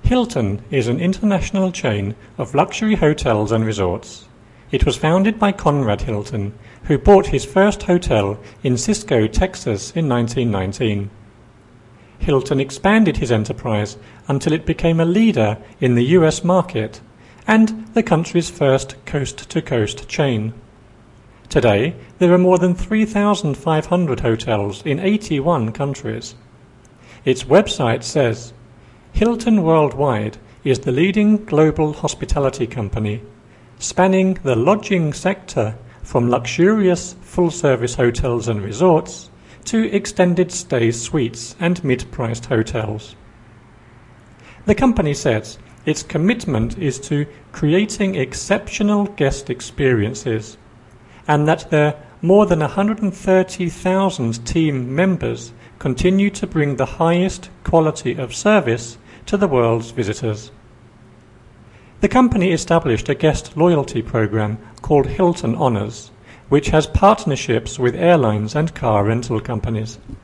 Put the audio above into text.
Hilton is an international chain of luxury hotels and resorts. It was founded by Conrad Hilton, who bought his first hotel in Cisco, Texas in 1919. Hilton expanded his enterprise until it became a leader in the US market and the country's first coast-to-coast chain. Today, there are more than 3,500 hotels in 81 countries. Its website says, Hilton Worldwide is the leading global hospitality company, spanning the lodging sector from luxurious full-service hotels and resorts to extended stay suites and mid-priced hotels. The company says its commitment is to creating exceptional guest experiences, and that their more than 130,000 team members continue to bring the highest quality of service to the world's visitors. The company established a guest loyalty program called Hilton Honors, which has partnerships with airlines and car rental companies.